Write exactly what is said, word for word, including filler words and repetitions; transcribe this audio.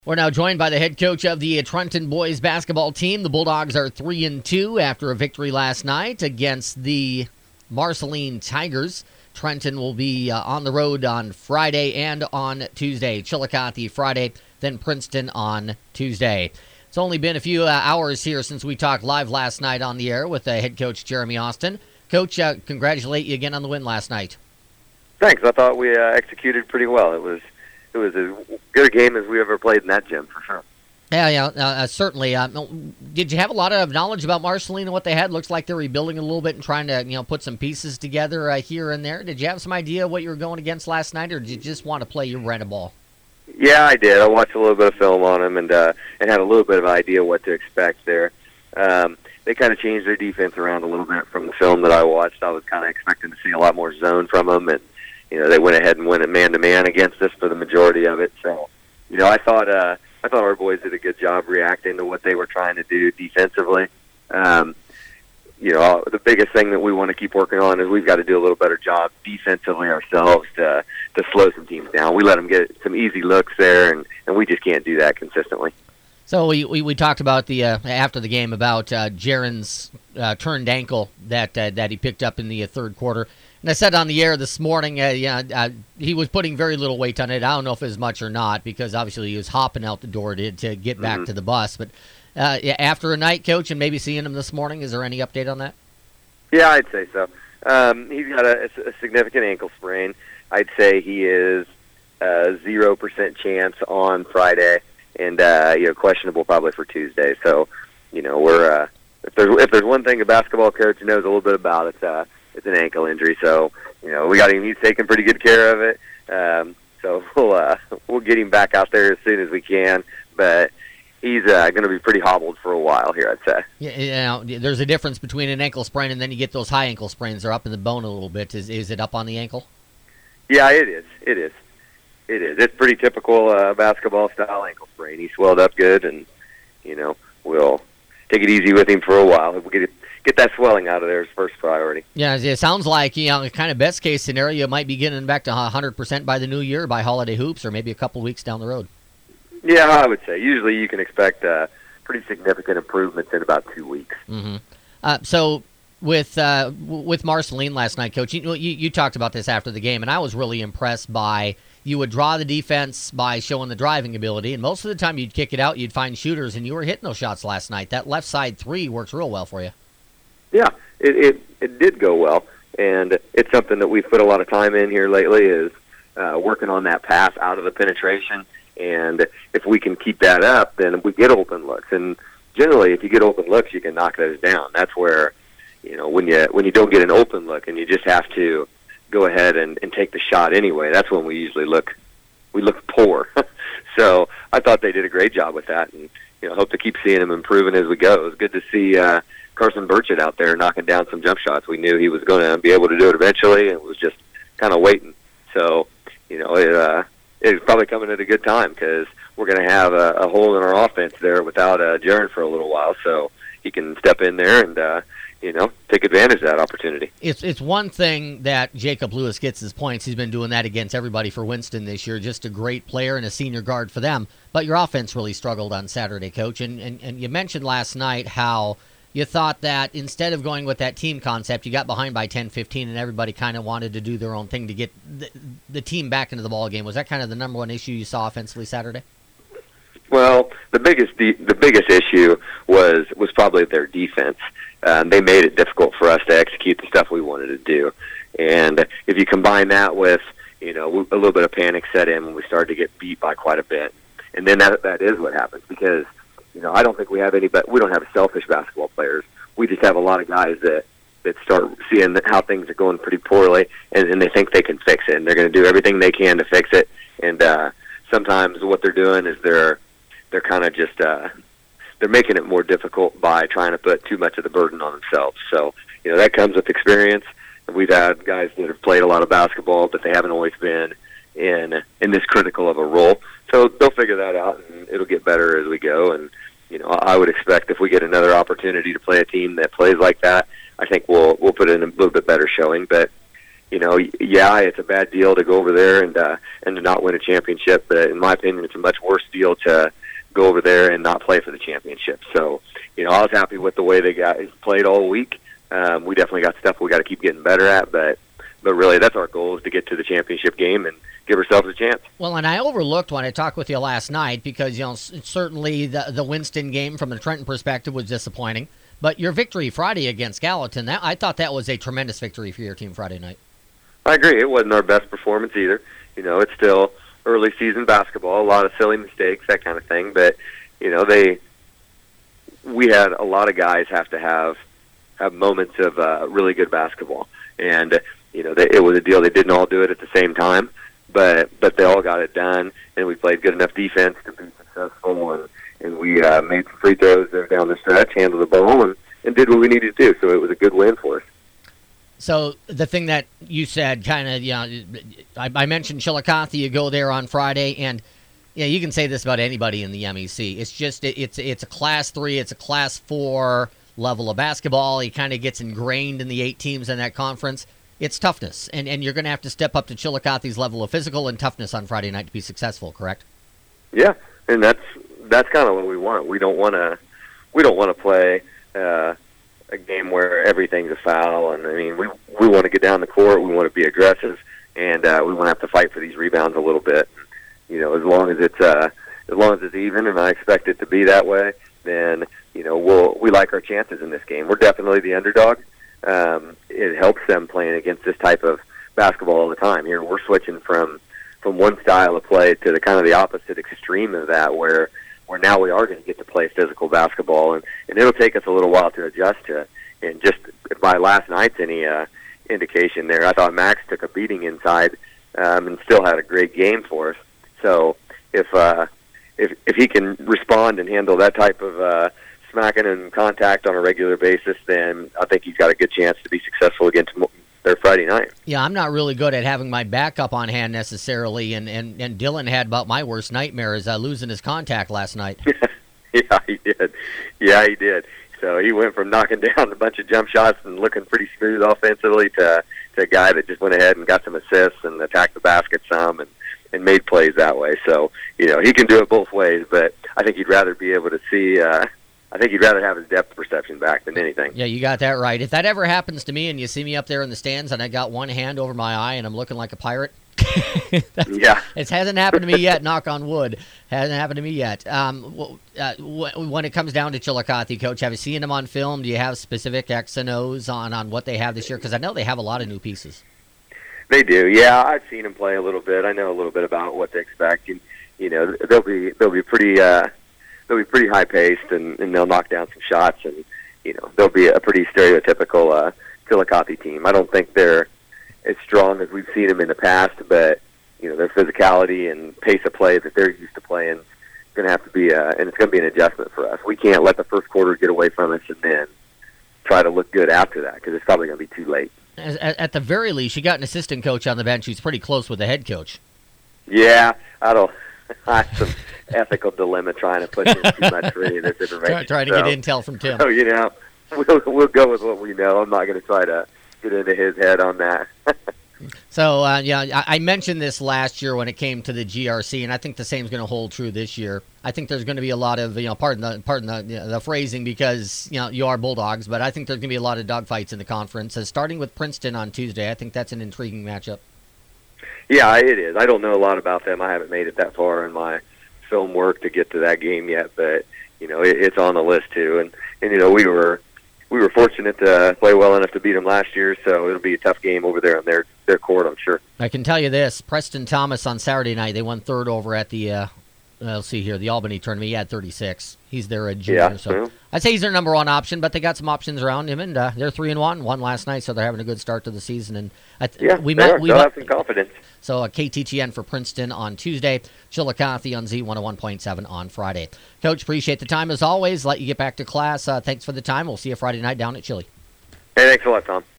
We're now joined by the head coach of the Trenton boys basketball team. The Bulldogs are three and two after a victory last night against the Marceline Tigers. Trenton will be uh, on the road on Friday and on Tuesday. Chillicothe Friday, then Princeton on Tuesday. It's only been a few uh, hours here since we talked live last night on the air with uh, head coach Jeremy Austin. Coach, uh, congratulate you again on the win last night. Thanks. I thought we uh, executed pretty well. It was it was as good a game as we ever played in that gym, for sure. Yeah, yeah, uh, certainly. Uh, did you have a lot of knowledge about Marceline and what they had? Looks like they're rebuilding a little bit and trying to, you know, put some pieces together uh, here and there. Did you have some idea what you were going against last night, or did you just want to play your brand of ball? Yeah, I did. I watched a little bit of film on them and uh, and had a little bit of idea what to expect there. Um, they kind of changed their defense around a little bit from the film that I watched. I was kind of expecting to see a lot more zone from them, and you know, they went ahead and went it man to man against us for the majority of it. So, you know, I thought uh, I thought our boys did a good job reacting to what they were trying to do defensively. Um, you know, the biggest thing that we want to keep working on is we've got to do a little better job defensively ourselves to to slow some teams down. We let them get some easy looks there, and, and we just can't do that consistently. So we we, we talked about the uh, after the game about uh, Jaron's uh, turned ankle that uh, that he picked up in the uh, third quarter. And I said on the air this morning, uh, yeah, uh, he was putting very little weight on it. I don't know if it was much or not, because obviously he was hopping out the door to, to get back Mm-hmm. to the bus. But uh, yeah, after a night, Coach, and maybe seeing him this morning, is there any update on that? Yeah, I'd say so. Um, he's got a, a significant ankle sprain. I'd say he is a zero percent chance on Friday, and uh, you know, questionable probably for Tuesday. So, you know, we're uh, if there's if there's one thing a basketball coach knows a little bit about, it's uh, it's an ankle injury. So, you know, we got him. He's taking pretty good care of it. Um, so we'll uh, we'll get him back out there as soon as we can. But he's uh, going to be pretty hobbled for a while here, I'd say. Yeah, you know, there's a difference between an ankle sprain and then you get those high ankle sprains. They're up in the bone a little bit. Is is it up on the ankle? Yeah, it is. It is. It is. It's pretty typical uh, basketball-style ankle sprain. He swelled up good, and, you know, we'll take it easy with him for a while. We'll get it, get that swelling out of there as first priority. Yeah, it sounds like, you know, kind of best-case scenario, you might be getting back to one hundred percent by the new year, by Holiday Hoops, or maybe a couple weeks down the road. Yeah, I would say. Usually you can expect uh, pretty significant improvements in about two weeks. Mm-hmm. Uh, so... With uh, with Marceline last night, Coach, you, you you talked about this after the game, and I was really impressed by you would draw the defense by showing the driving ability, and most of the time you'd kick it out, you'd find shooters, and you were hitting those shots last night. That left side three works real well for you. Yeah, it it, it did go well, and it's something that we've put a lot of time in here lately is uh, working on that pass out of the penetration, and if we can keep that up, then we get open looks, and generally if you get open looks, you can knock those down. That's where... You know, when you when you don't get an open look and you just have to go ahead and, and take the shot anyway, that's when we usually look we look poor. So I thought they did a great job with that, and you know, hope to keep seeing them improving as we go. It was good to see uh, Carson Burchett out there knocking down some jump shots. We knew he was going to be able to do it eventually, and it was just kind of waiting. So you know, it uh, it's probably coming at a good time because we're going to have a, a hole in our offense there without uh, Jaron for a little while, so he can step in there and. Uh, you know, take advantage of that opportunity. It's it's one thing that Jacob Lewis gets his points. He's been doing that against everybody for Winston this year. Just a great player and a senior guard for them. But your offense really struggled on Saturday, Coach. And, and, and you mentioned last night how you thought that instead of going with that team concept, you got behind by ten, fifteen, and everybody kind of wanted to do their own thing to get the, the team back into the ball game. Was that kind of the number one issue you saw offensively Saturday? Well, the biggest the, the biggest issue was was probably their defense. Um, they made it difficult for us to execute the stuff we wanted to do, and if you combine that with you know a little bit of panic set in when we started to get beat by quite a bit, and then that that is what happens because you know I don't think we have any but we don't have selfish basketball players. We just have a lot of guys that that start seeing how things are going pretty poorly, and, and they think they can fix it, and they're going to do everything they can to fix it. And uh, sometimes what they're doing is they're they're kind of just uh, they're making it more difficult by trying to put too much of the burden on themselves. So you know that comes with experience. And we've had guys that have played a lot of basketball, but they haven't always been in in this critical of a role. So they'll figure that out, and it'll get better as we go. And you know, I would expect if we get another opportunity to play a team that plays like that, I think we'll we'll put in a little bit better showing. But you know, yeah, it's a bad deal to go over there and uh, and to not win a championship. But in my opinion, it's a much worse deal to go over there and not play for the championship. So, you know, I was happy with the way they got played all week. Um, we definitely got stuff we got to keep getting better at, but but really, that's our goal, is to get to the championship game and give ourselves a chance. Well, and I overlooked when I talked with you last night because, you know, certainly the the Winston game from the Trenton perspective was disappointing. But your victory Friday against Gallatin, that, I thought that was a tremendous victory for your team Friday night. I agree. It wasn't our best performance either. You know, it's still early season basketball, a lot of silly mistakes, that kind of thing. But, you know, they we had a lot of guys have to have have moments of uh, really good basketball. And, uh, you know, they, it was a deal. They didn't all do it at the same time, but but they all got it done, and we played good enough defense to be successful, and, and we uh, made some free throws there down the stretch, handled the ball, and, and did what we needed to do. So it was a good win for us. So the thing that you said, kind of, you know, I, I mentioned Chillicothe. You go there on Friday, and yeah, you can say this about anybody in the M E C. It's just it, it's it's a class three, it's a class four level of basketball. He kind of gets ingrained in the eight teams in that conference. It's toughness, and and you're going to have to step up to Chillicothe's level of physical and toughness on Friday night to be successful. Correct? Yeah, and that's that's kind of what we want. We don't want to we don't want to play Uh, a game where everything's a foul, and I mean, we we want to get down the court, we want to be aggressive, and uh, we want to have to fight for these rebounds a little bit. You know, as long as it's uh, as long as it's even, and I expect it to be that way, then you know we'll we like our chances in this game. We're definitely the underdog. Um, it helps them playing against this type of basketball all the time. Here, we're switching from from one style of play to the kind of the opposite extreme of that, where where now we are going to get to play physical basketball, and, and it'll take us a little while to adjust to. And just by last night's any uh, indication there, I thought Max took a beating inside um, and still had a great game for us. So if uh, if if he can respond and handle that type of uh, smacking and contact on a regular basis, then I think he's got a good chance to be successful against their Friday night. Yeah, I'm not really good at having my backup on hand necessarily, and, and, and Dylan had about my worst nightmare is uh, losing his contact last night. Yeah, he did. Yeah, he did. So he went from knocking down a bunch of jump shots and looking pretty smooth offensively to, to a guy that just went ahead and got some assists and attacked the basket some and, and made plays that way. So, you know, he can do it both ways, but I think he'd rather be able to see uh, – I think he'd rather have his depth perception back than anything. Yeah, you got that right. If that ever happens to me and you see me up there in the stands and I got one hand over my eye and I'm looking like a pirate, yeah, it hasn't happened to me yet, knock on wood. Hasn't happened to me yet. Um, uh, when it comes down to Chillicothe, Coach, have you seen them on film? Do you have specific X and O's on, on what they have this year? Because I know they have a lot of new pieces. They do, yeah. I've seen them play a little bit. I know a little bit about what to expect. You, you know, they'll be they'll be pretty... Uh, They'll be pretty high paced, and, and they'll knock down some shots, and you know they'll be a pretty stereotypical uh, Chillicothe team. I don't think they're as strong as we've seen them in the past, but you know their physicality and pace of play that they're used to playing is going to have to be, uh, and it's going to be an adjustment for us. We can't let the first quarter get away from us and then try to look good after that because it's probably going to be too late. At, at the very least, you got an assistant coach on the bench who's pretty close with the head coach. Yeah, I don't. I have some ethical dilemma trying to push in too much for any of this information. Try, trying to so, get intel from Tim. So, you know, we'll, we'll go with what we know. I'm not going to try to get into his head on that. So, uh, yeah, I, I mentioned this last year when it came to the G R C, and I think the same is going to hold true this year. I think there's going to be a lot of, you know, pardon the pardon the, you know, the phrasing because, you know, you are Bulldogs, but I think there's going to be a lot of dogfights in the conference. Uh, starting with Princeton on Tuesday, I think that's an intriguing matchup. Yeah, it is. I don't know a lot about them. I haven't made it that far in my film work to get to that game yet, but you know it, it's on the list too. And and you know we were we were fortunate to play well enough to beat them last year, so it'll be a tough game over there on their their court, I'm sure. I can tell you this: Preston Thomas on Saturday night, they won third over at the. Uh, let's see here, the Albany tournament. He had thirty-six. He's their uh, junior, yeah, so yeah. I'd say he's their number one option. But they got some options around him, and uh, they're three and one. Won last night, so they're having a good start to the season. And I th- yeah, we they might are. we They'll might have some confidence. So uh, K T T N for Princeton on Tuesday, Chillicothe on Z one oh one point seven on Friday. Coach, appreciate the time as always. Let you get back to class. Uh, thanks for the time. We'll see you Friday night down at Chili. Hey, thanks a lot, Tom.